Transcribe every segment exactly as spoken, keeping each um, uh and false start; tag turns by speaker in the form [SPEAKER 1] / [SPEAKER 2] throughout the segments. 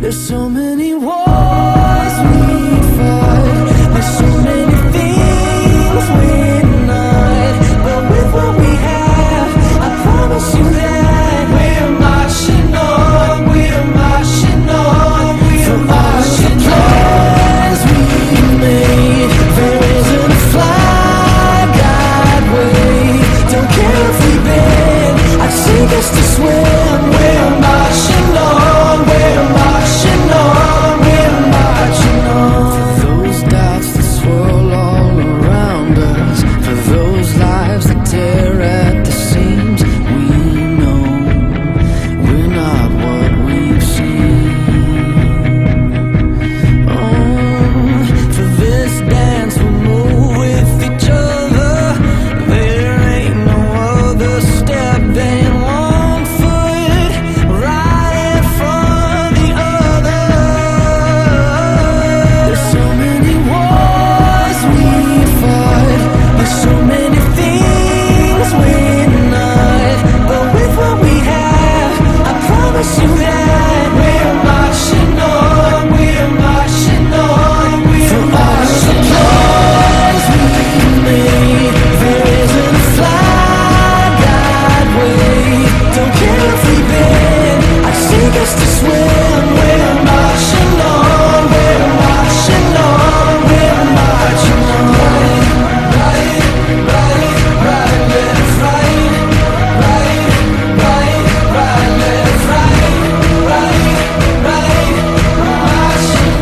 [SPEAKER 1] There's so many wars we'd fight, there's so many things we're not, but with what we have, I promise you that we're marching on, we're marching on, we're marching on. Plans we made, there isn't a flag I'd wave. Don't care if we bend, I'd sink us to swim. We're marching on, we're marching on, we're marching on. For those doubts that swirl all around us, for those lives that tear at the seams, we know we're not what we've seen. Oh, for this dance we move with each other. There ain't no other step than one foot right in front of the other. There's so many wars we fight, there's so many things we're not, but with what we have, I promise you that we're marching on, we're marching on, we're marching on. We made, there isn't a flag I'd wave. Don't care if we bend, I'd sink us to swim. We're marching on, we're marching on, we're marching on. Right, right, right, left, right, right, right, right, left, right, right, right, marching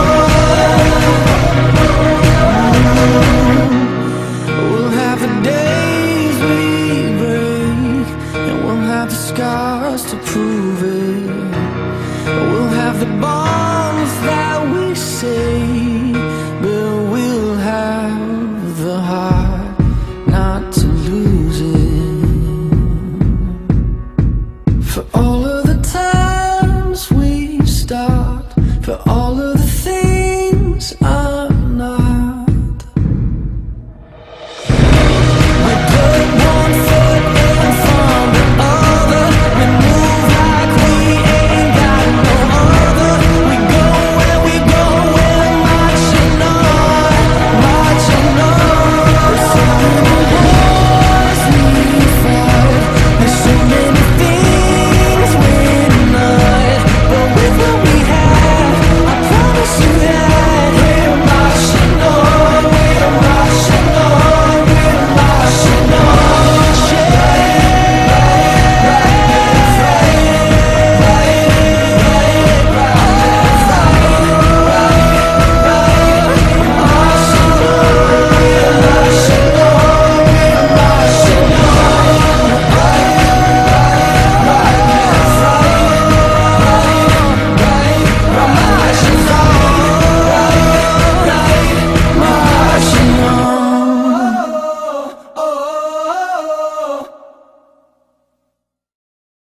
[SPEAKER 1] on. We'll have the days we break, and we'll have the scars to prove it. We'll have the bonds that we say, but we'll have the heart not to lose it. For all of the times we stopped, for all of